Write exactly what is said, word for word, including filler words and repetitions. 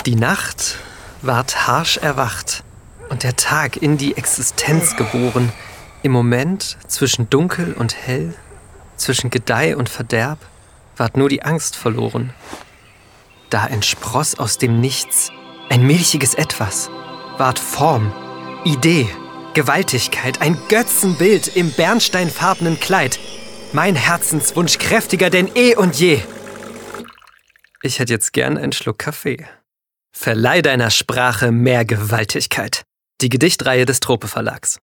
Die Nacht ward harsch erwacht und der Tag in die Existenz geboren. Im Moment zwischen Dunkel und Hell, zwischen Gedeih und Verderb, ward nur die Angst verloren. Da entspross aus dem Nichts ein milchiges Etwas, ward Form, Idee, Gewaltigkeit, ein Götzenbild im bernsteinfarbenen Kleid. Mein Herzenswunsch kräftiger denn eh und je. Ich hätte jetzt gern einen Schluck Kaffee. Verleih deiner Sprache mehr Gewaltigkeit. Die Gedichtreihe des Trope Verlags.